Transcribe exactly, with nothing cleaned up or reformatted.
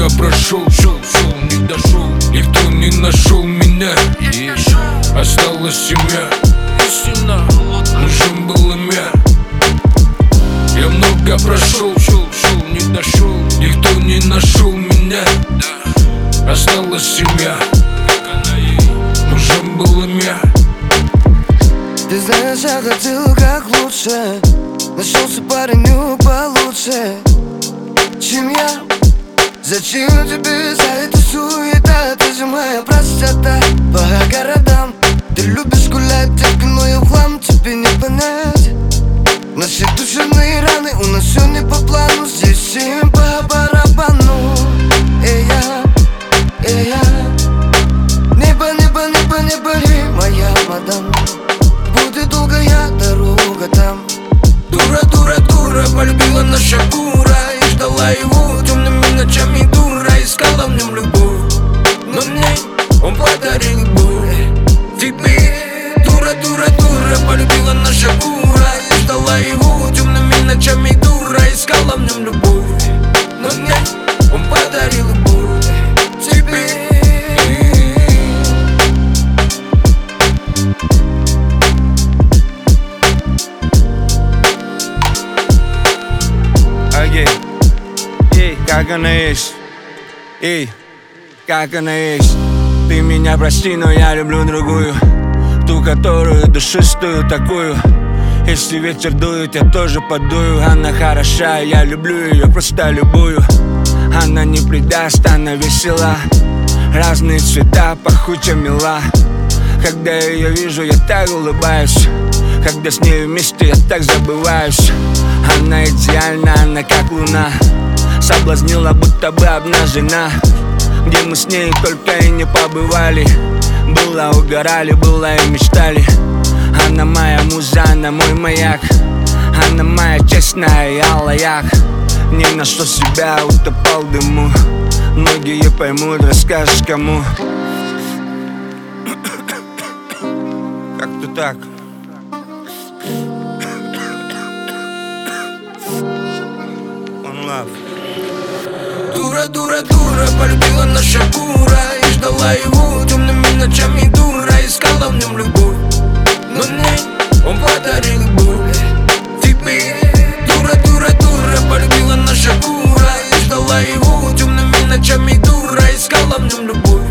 много прошел, шел, шел, не дошел. Никто не нашел меня, и осталась семья. Нужен был имя. Я много прошел, шел, шел, не дошел. Никто не нашел меня, осталась семья. Нужен был имя. Ты знаешь, я хотел как лучше. Нашелся парень получше, чем я. Зачем тебе за эту суета? Ты же моя простота. По городам ты любишь гулять, детка, но я в хлам, тебе не понять. Наши душевные раны, у нас все не по плану. Здесь всем по барабану. Эй, я, эй, я. Небо, небо, небо, не бори, моя мадам. Будет долгая дорога там. Дура, дура, дура, полюбила наша кура и ждала его темными ночами. Дура, искала в нем любовь, но мне он подарил боль. Тебе, дура, дура, дура, полюбила наша кура и ждала его темными ночами. Дура, искала в нем любовь, но мне он подарил боль. Тебе. Эй, эй, как она есть, эй, как она есть. Ты меня прости, но я люблю другую, ту, которую душистую такую. Если ветер дует, я тоже подую. Она хороша, я люблю ее, просто любую. Она не предаст, она весела. Разные цвета, пахучая мила. Когда я ее вижу, я так улыбаюсь. Когда с ней вместе, я так забываюсь. Она идеальна, она как луна. Соблазнила, будто бы обнажена. Где мы с ней только и не побывали. Было, угорали, было и мечтали. Она моя муза, она мой маяк. Она моя честная алаяк. Не нашел себя, утопал в дыму. Многие поймут, расскажешь кому. Как-то так. One love. Дура, дура, дура, полюбила наша кура и ждала его темными ночами. Дура, искала в нем любовь, но мне он подарил боль. Тебе, дура, дура, дура, полюбила наша кура и ждала его темными ночами. Дура, искала в нем любовь.